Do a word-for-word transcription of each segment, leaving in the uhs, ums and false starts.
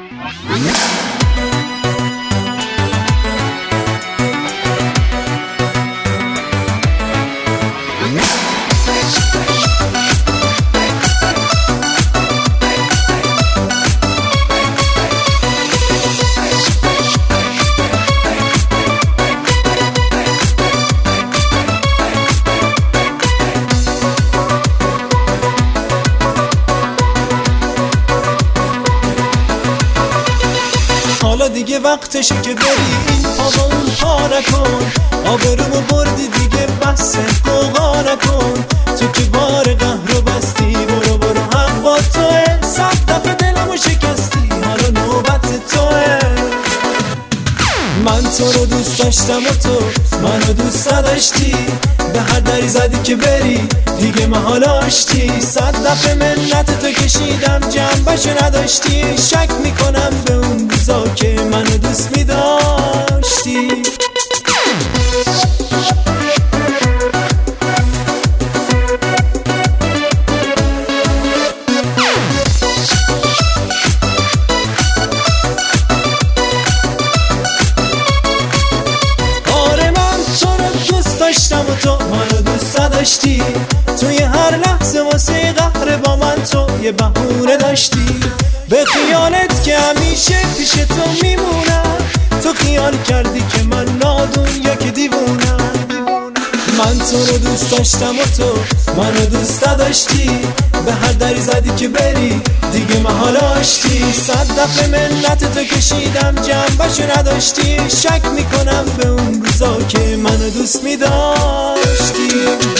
حالا دیگه وقتشه که بری این پا با اون پا نکن، آبرومو بردی دیگه بس قوقا نکن. تو که بار قهر رو بستی، برو برو حق با توه، صد دفعه دلمو شکستی، حالا نوبت توه. من تو رو دوست داشتم و تو منو دوست نداشتی، به هر دری زدی که بری دیگه محال آشتی. صد دفعه منت تو کشیدم جنبشو نداشتی، شک میکنم به اون روزا که منو دوست میداشتی. داشتم و تو منو دوست داشتی، توی هر لحظه واسه قهر با من تو یه بهونه داشتی. به خیالت که همیشه پیش تو میمونم، تو خیال کردی که من نادون یا که دیوونم. من تو رو دوست داشتم و تو منو دوست داشتی، به هر دری زدی که بری دیگه محال آشتی. صد دفعه منت تو کشیدم جنبشو نداشتی، شک میکنم به اون روزا که منو دوست میداشتی.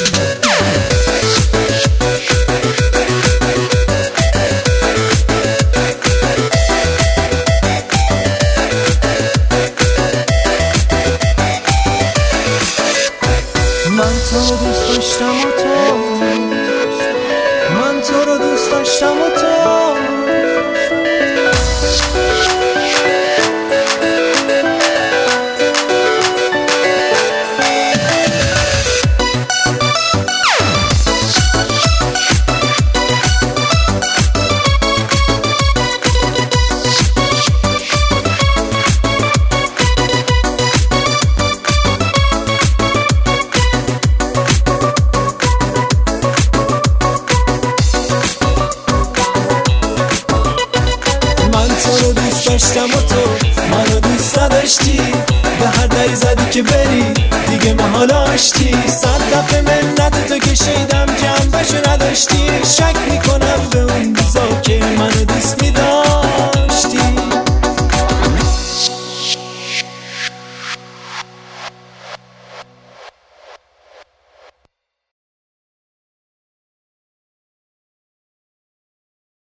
من تو رو دوست داشتم و تو من تو رو دوست داشتم و تو داشتم و تو منو دوست نداشتی، به هر دری زدی که بری دیگه محال آشتی. صد دفعه منت تو کشیدم جنبشو نداشتی، شک میکنم به اون روزا که منو دوست میداشتی.